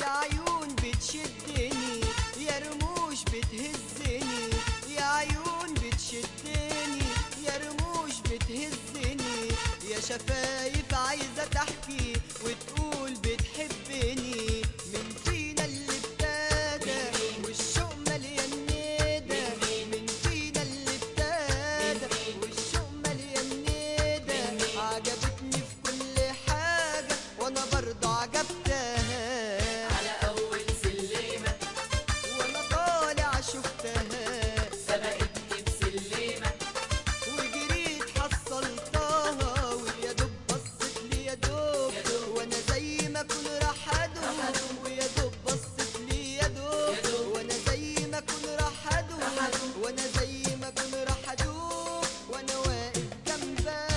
يا عيون بتشدني، يا رموش بتهزني، يا عيون بتشدني، يا رموش بتهزني، يا شفايف عايزة تحكي وتقول بتحبني. من فينا اللي ابتدى والشوق مليان ندى، من فينا اللي ابتدى والشوق مليان ندى، عجبتني في كل حاجة وانا برضه عجبتها. على أول سلمة وانا طالع شفتها، سبقتني بسلمة وجريت حصلتها، ويا دوب بصت لي يا دوب، وانا زي ما اكون راح ادوب، ويا دوب بصت لي يا دوب، وانا زي ما اكون راح ادوب، وانا زي ما اكون راح ادوب، وانا واقف جنبها.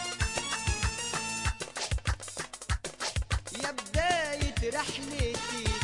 يا بداية رحلتي